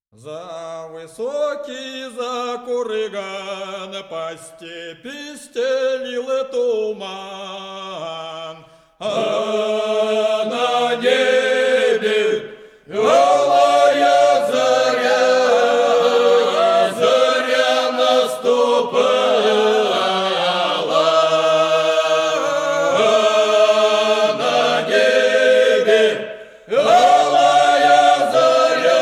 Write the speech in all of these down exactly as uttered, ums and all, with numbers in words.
За высокий, за курган по степи стелил туман, а на небе голая заря, заря наступала, а на небе голая заря,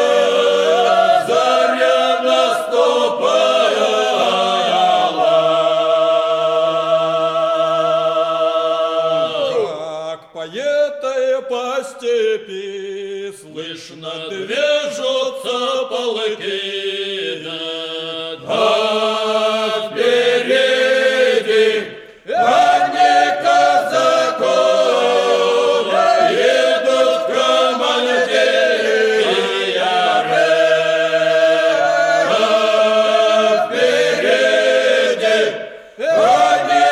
заря наступала. Как поетой по степи слышно движутся полки, а впереди огни казаков едут командиры, а впереди огни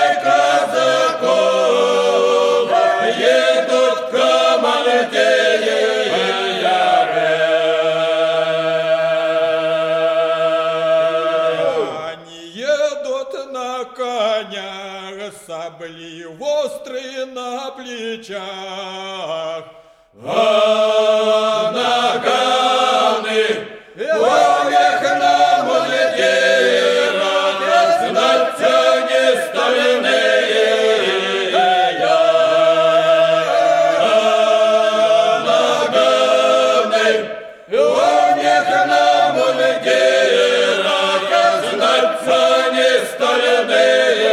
казаков едут командиры. Они едут на конях, сабли острые на плечах, а наганы у них на мундирах знатяне стальные, а наганы у них на мундирах знатяне стальные.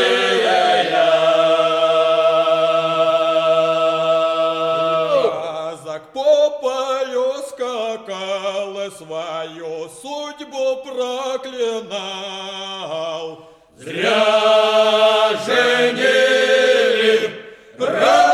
Казак по полю скакал, свою судьбу проклинал. Зря женили брата